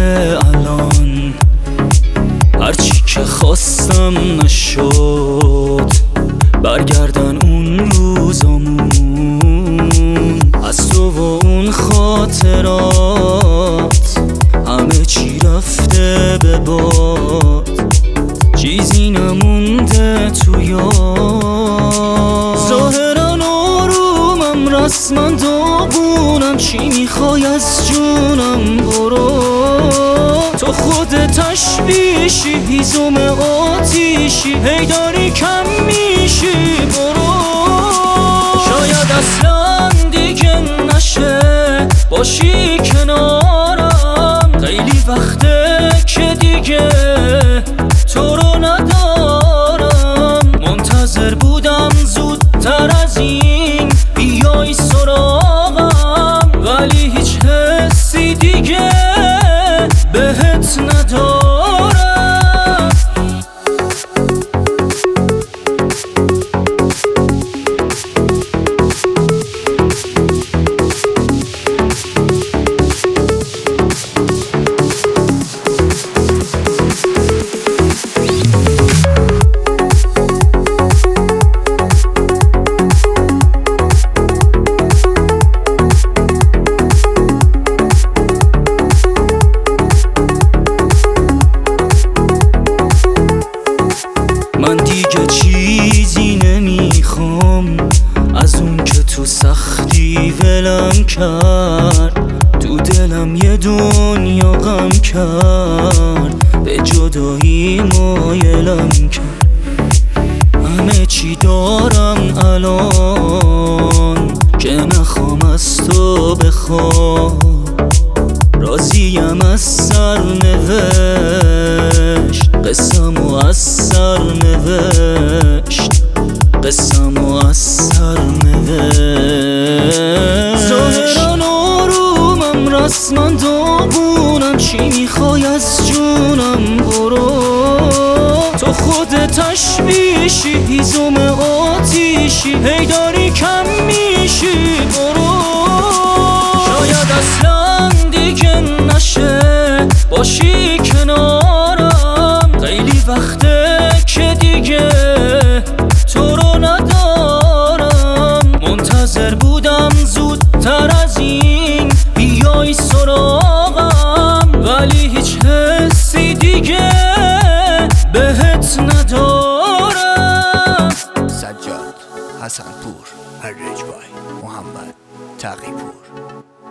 الان هرچی که خواستم نشد، برگردن اون روزامون از تو و اون خاطرات. همه چی رفته به باد، چیزی نمونده تو یاد. ظاهرا آرومم، رسما داغونم، چی میخوای از جونم؟ برو تو خودت تشبیشی، هیزم آتیشی، هی داری کم میشی. برو شاید اصلا دیگه نشه باشی کنارم، خیلی وقته که دیگه تو رو ندارم. منتظر بودم زودتر از این بیای سراغم، ولی هیچ حسی دیگه بهت ندارم. من دیگه چیزی نمیخوام از اون که تو سختی ولم کرد، تو دلم یه دنیا غم کرد، به جدایی مایلم کرد. همه چی دارم الان که نخوام از تو بخوام، راضیم از سرنوشت، قسمو از سرنوشت، قسمو از سرنوشت. ظاهرا آرومم، رسما داغونم، چی میخوای از جونم؟ برو تو خودت تشبیشی، هیزم آتیشی، هی داری کم میشی. برو شاید اصلا دیگه نشه باشی کنارم، خیلی وقته که دیگه تو رو ندارم. منتظر بودم زودتر از این بیای سراغم، ولی هیچ حسی دیگه بهت ندارم. سجاد، حسنپور، هرجبای، محمد تقی‌پور.